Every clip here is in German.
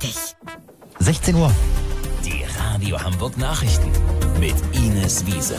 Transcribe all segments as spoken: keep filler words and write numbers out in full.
richtig. sechzehn Uhr. Die Radio Hamburg Nachrichten mit Ines Wiese.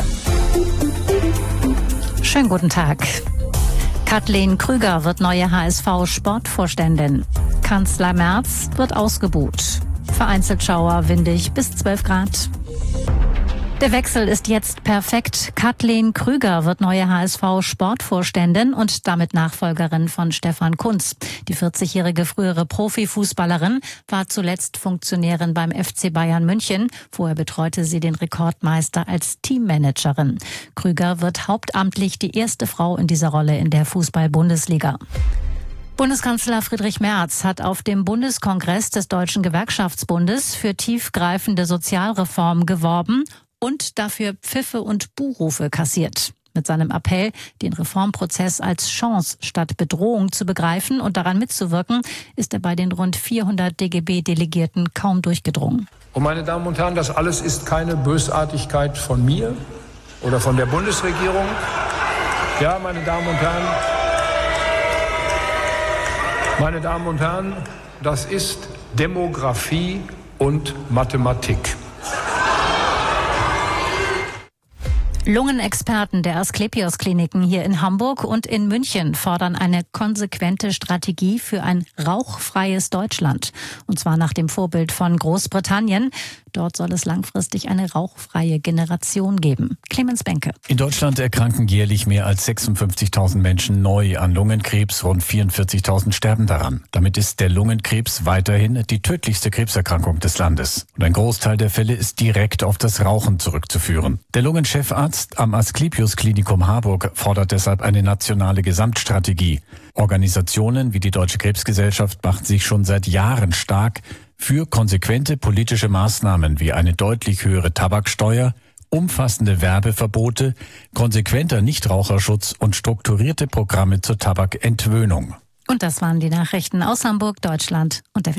Schönen guten Tag. Kathleen Krüger wird neue H S V-Sportvorständin. Kanzler Merz wird ausgebuht. Vereinzelt Schauer, windig bis zwölf Grad. Der Wechsel ist jetzt perfekt. Kathleen Krüger wird neue H S V-Sportvorständin und damit Nachfolgerin von Stefan Kuntz. Die vierzigjährige frühere Profifußballerin war zuletzt Funktionärin beim F C Bayern München. Vorher betreute sie den Rekordmeister als Teammanagerin. Krüger wird hauptamtlich die erste Frau in dieser Rolle in der Fußball-Bundesliga. Bundeskanzler Friedrich Merz hat auf dem Bundeskongress des Deutschen Gewerkschaftsbundes für tiefgreifende Sozialreformen geworben und dafür Pfiffe und Buhrufe kassiert. Mit seinem Appell, den Reformprozess als Chance statt Bedrohung zu begreifen und daran mitzuwirken, ist er bei den rund vierhundert D G B-Delegierten kaum durchgedrungen. Und meine Damen und Herren, das alles ist keine Bösartigkeit von mir oder von der Bundesregierung. Ja, meine Damen und Herren, meine Damen und Herren, das ist Demografie und Mathematik. Lungenexperten der Asklepios-Kliniken hier in Hamburg und in München fordern eine konsequente Strategie für ein rauchfreies Deutschland. Und zwar nach dem Vorbild von Großbritannien. Dort soll es langfristig eine rauchfreie Generation geben. Clemens Benke. In Deutschland erkranken jährlich mehr als sechsundfünfzigtausend Menschen neu an Lungenkrebs. Rund vierundvierzigtausend sterben daran. Damit ist der Lungenkrebs weiterhin die tödlichste Krebserkrankung des Landes. Und ein Großteil der Fälle ist direkt auf das Rauchen zurückzuführen. Der Lungenchefarzt am Asklepios-Klinikum Harburg fordert deshalb eine nationale Gesamtstrategie. Organisationen wie die Deutsche Krebsgesellschaft machen sich schon seit Jahren stark für konsequente politische Maßnahmen wie eine deutlich höhere Tabaksteuer, umfassende Werbeverbote, konsequenter Nichtraucherschutz und strukturierte Programme zur Tabakentwöhnung. Und das waren die Nachrichten aus Hamburg, Deutschland und der